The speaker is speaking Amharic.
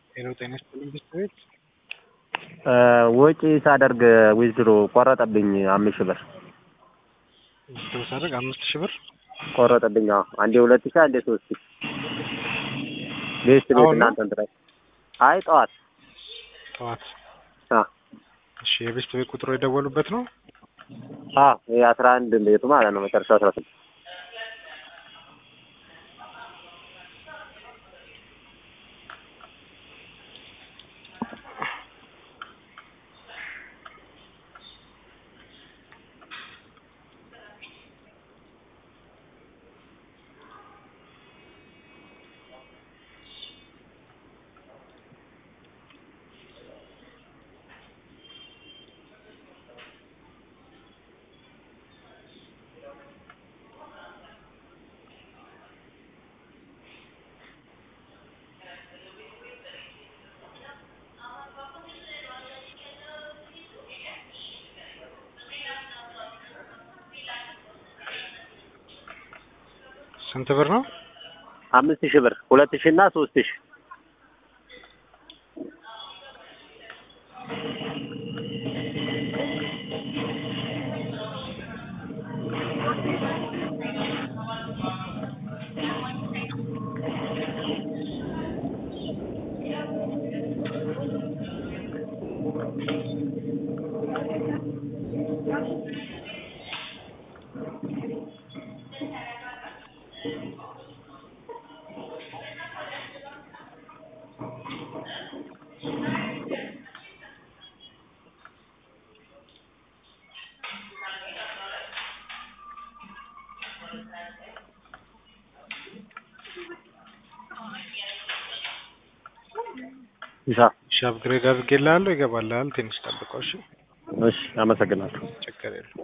ሄሎ ጤና ይስጥልኝ ቤት ወጪ ሳደርግ ዊዝድሮ ቆረጠብኝ 5000 ብር ዊዝድሮ ሳደርግ 5000 ብር ቆረጠብኝ። አንዴ 2000 አንዴ 3000 ቤት እናንተ እንድራይ አይ ጠዋት እሺ የቤት ቁጥሩ የደወሉበት ነው? የ11 ቤቱ ማለት ነው መጨረሻው 16 ስንት ብር ነው? 5000 ብር 2000 እና 3000 አፕግሬድ አድርጌልሃለሁ ይገባልሃል። ትንሽ ጠብቀው እሺ። እሺ አመሰግናለሁ። ችግር የለም።